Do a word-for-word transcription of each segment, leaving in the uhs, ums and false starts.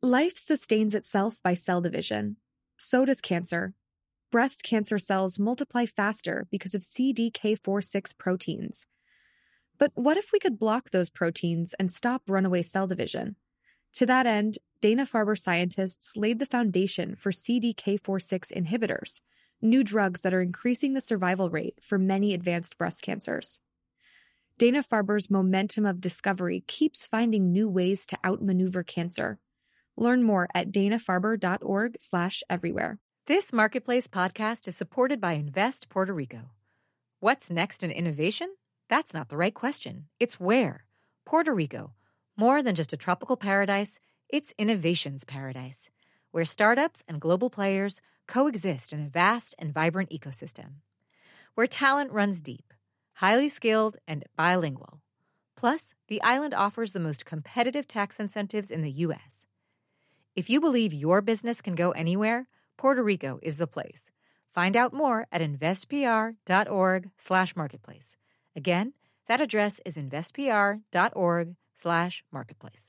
Life sustains itself by cell division. So does cancer. Breast cancer cells multiply faster because of C D K four six proteins. But what if we could block those proteins and stop runaway cell division? To that end, Dana-Farber scientists laid the foundation for C D K four six inhibitors, new drugs that are increasing the survival rate for many advanced breast cancers. Dana-Farber's momentum of discovery keeps finding new ways to outmaneuver cancer. Learn more at dana-farber.org slash everywhere. This Marketplace podcast is supported by Invest Puerto Rico. What's next in innovation? That's not the right question. It's where. Puerto Rico. More than just a tropical paradise, it's innovation's paradise, where startups and global players coexist in a vast and vibrant ecosystem. Where talent runs deep, highly skilled, and bilingual. Plus, the island offers the most competitive tax incentives in the U S. If you believe your business can go anywhere, Puerto Rico is the place. Find out more at investpr.org slash marketplace. Again, that address is investpr.org slash marketplace.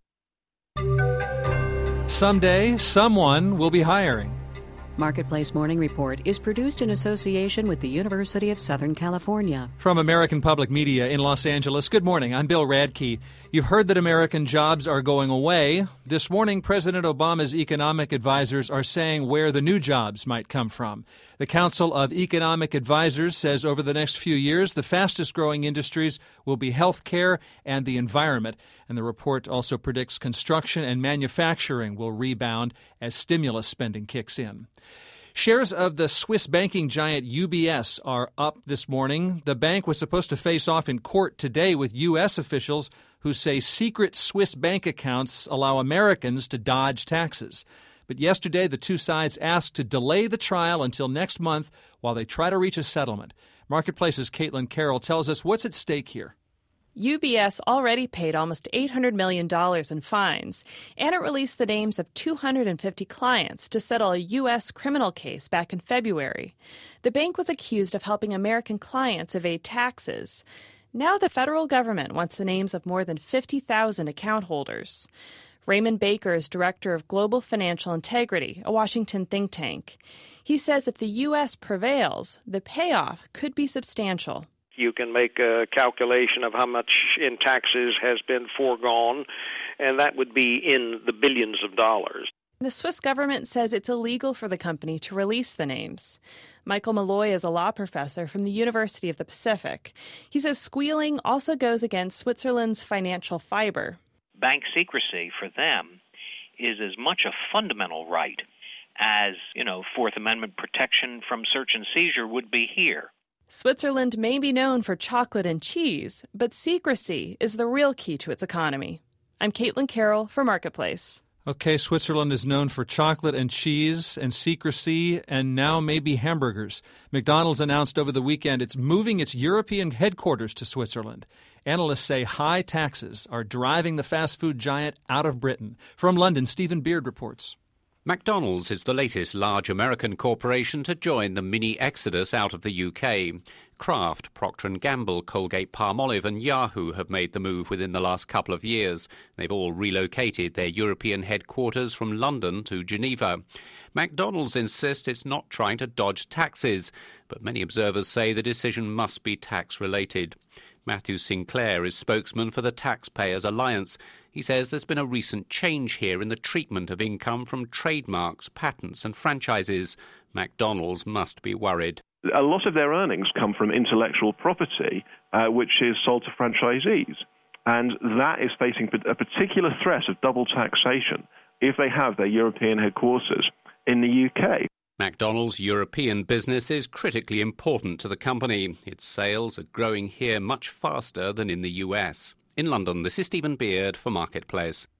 Someday, someone will be hiring. Marketplace Morning Report is produced in association with the University of Southern California. From American Public Media in Los Angeles, good morning. I'm Bill Radke. You've heard that American jobs are going away. This morning, President Obama's economic advisors are saying where the new jobs might come from. The Council of Economic Advisors says over the next few years, the fastest-growing industries will be healthcare and the environment. And the report also predicts construction and manufacturing will rebound as stimulus spending kicks in. Shares of the Swiss banking giant U B S are up this morning. The bank was supposed to face off in court today with U S officials who say secret Swiss bank accounts allow Americans to dodge taxes. But yesterday, the two sides asked to delay the trial until next month while they try to reach a settlement. Marketplace's Caitlin Carroll tells us what's at stake here. U B S already paid almost eight hundred million dollars in fines, and it released the names of two hundred fifty clients to settle a U S criminal case back in February. The bank was accused of helping American clients evade taxes. Now the federal government wants the names of more than fifty thousand account holders. Raymond Baker is director of Global Financial Integrity, a Washington think tank. He says if the U S prevails, the payoff could be substantial. You can make a calculation of how much in taxes has been foregone, and that would be in the billions of dollars. The Swiss government says it's illegal for the company to release the names. Michael Malloy is a law professor from the University of the Pacific. He says squealing also goes against Switzerland's financial fiber. Bank secrecy for them is as much a fundamental right as, you know, Fourth Amendment protection from search and seizure would be here. Switzerland may be known for chocolate and cheese, but secrecy is the real key to its economy. I'm Caitlin Carroll for Marketplace. Okay, Switzerland is known for chocolate and cheese and secrecy and now maybe hamburgers. McDonald's announced over the weekend it's moving its European headquarters to Switzerland. Analysts say high taxes are driving the fast food giant out of Britain. From London, Stephen Beard reports. McDonald's is the latest large American corporation to join the mini-exodus out of the U K. Kraft, Procter and Gamble, Colgate-Palmolive and Yahoo have made the move within the last couple of years. They've all relocated their European headquarters from London to Geneva. McDonald's insists it's not trying to dodge taxes, but many observers say the decision must be tax-related. Matthew Sinclair is spokesman for the Taxpayers Alliance. He says there's been a recent change here in the treatment of income from trademarks, patents and franchises. McDonald's must be worried. A lot of their earnings come from intellectual property, uh, which is sold to franchisees. And that is facing a particular threat of double taxation if they have their European headquarters in the U K. McDonald's European business is critically important to the company. Its sales are growing here much faster than in the U S. In London, this is Stephen Beard for Marketplace.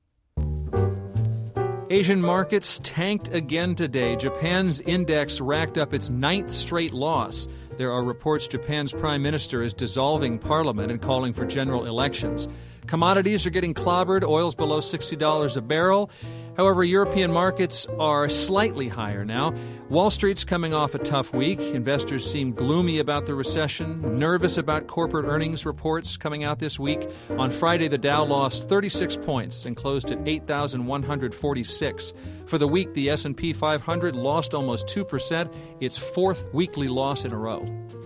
Asian markets tanked again today. Japan's index racked up its ninth straight loss. There are reports Japan's prime minister is dissolving parliament and calling for general elections. Commodities are getting clobbered. Oil's below sixty dollars a barrel. However, European markets are slightly higher now. Wall Street's coming off a tough week. Investors seem gloomy about the recession, nervous about corporate earnings reports coming out this week. On Friday, the Dow lost thirty-six points and closed at eight thousand one hundred forty-six. For the week, the S and P five hundred lost almost two percent, its fourth weekly loss in a row.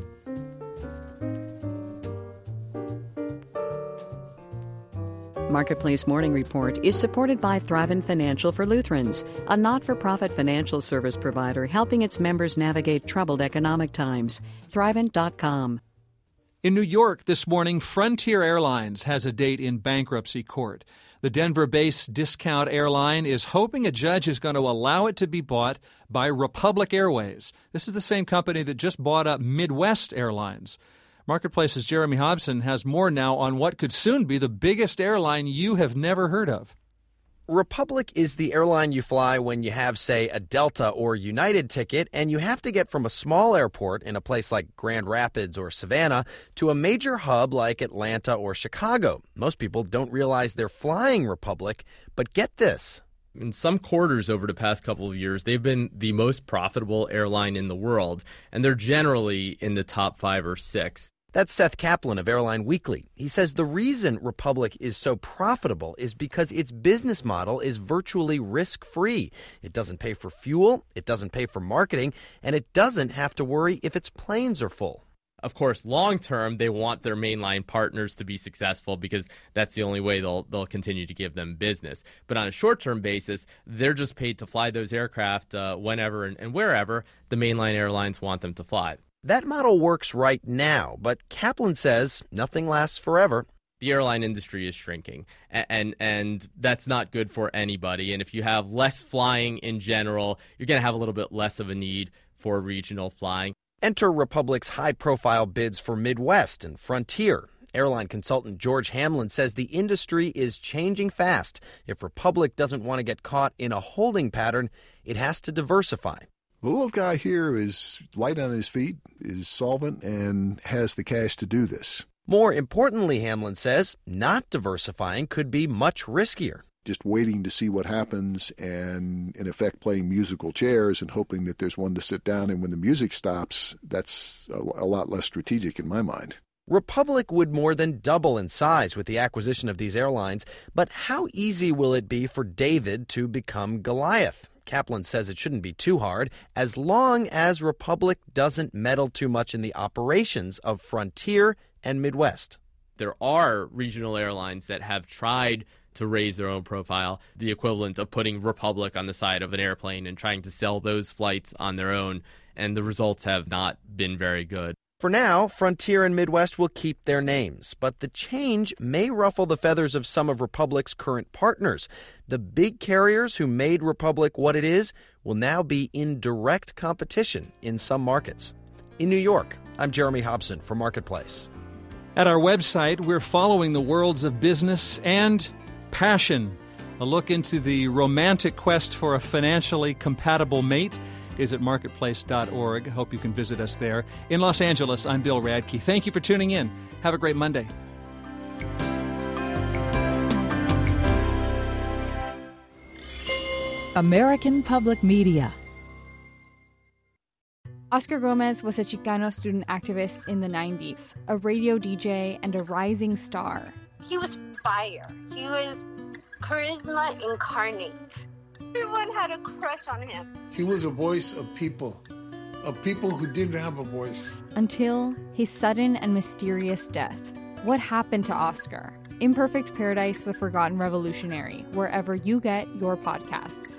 Marketplace Morning Report is supported by Thrivent Financial for Lutherans, a not-for-profit financial service provider helping its members navigate troubled economic times. Thrivent dot com. In New York this morning, Frontier Airlines has a date in bankruptcy court. The Denver-based discount airline is hoping a judge is going to allow it to be bought by Republic Airways. This is the same company that just bought up Midwest Airlines. Marketplace's Jeremy Hobson has more now on what could soon be the biggest airline you have never heard of. Republic is the airline you fly when you have, say, a Delta or United ticket, and you have to get from a small airport in a place like Grand Rapids or Savannah to a major hub like Atlanta or Chicago. Most people don't realize they're flying Republic, but get this. In some quarters over the past couple of years, they've been the most profitable airline in the world, and they're generally in the top five or six. That's Seth Kaplan of Airline Weekly. He says the reason Republic is so profitable is because its business model is virtually risk-free. It doesn't pay for fuel, it doesn't pay for marketing, and it doesn't have to worry if its planes are full. Of course, long-term, they want their mainline partners to be successful because that's the only way they'll they'll continue to give them business. But on a short-term basis, they're just paid to fly those aircraft uh, whenever and, and wherever the mainline airlines want them to fly. That model works right now, but Kaplan says nothing lasts forever. The airline industry is shrinking, and, and and that's not good for anybody. And if you have less flying in general, you're going to have a little bit less of a need for regional flying. Enter Republic's high-profile bids for Midwest and Frontier. Airline consultant George Hamlin says the industry is changing fast. If Republic doesn't want to get caught in a holding pattern, it has to diversify. The little guy here is light on his feet, is solvent, and has the cash to do this. More importantly, Hamlin says, not diversifying could be much riskier. Just waiting to see what happens and, in effect, playing musical chairs and hoping that there's one to sit down, and when the music stops, that's a, a lot less strategic in my mind. Republic would more than double in size with the acquisition of these airlines, but how easy will it be for David to become Goliath? Kaplan says it shouldn't be too hard, as long as Republic doesn't meddle too much in the operations of Frontier and Midwest. There are regional airlines that have tried to raise their own profile, the equivalent of putting Republic on the side of an airplane and trying to sell those flights on their own, and the results have not been very good. For now, Frontier and Midwest will keep their names, but the change may ruffle the feathers of some of Republic's current partners. The big carriers who made Republic what it is will now be in direct competition in some markets. In New York, I'm Jeremy Hobson for Marketplace. At our website, we're following the worlds of business and passion. A look into the romantic quest for a financially compatible mate is at marketplace dot org. Hope you can visit us there. In Los Angeles, I'm Bill Radke. Thank you for tuning in. Have a great Monday. American Public Media. Oscar Gomez was a Chicano student activist in the nineties, a radio D J and a rising star. He was fire. He was charisma incarnate. Everyone had a crush on him. He was a voice of people, of people who didn't have a voice. Until his sudden and mysterious death. What happened to Oscar? Imperfect Paradise, The Forgotten Revolutionary, wherever you get your podcasts.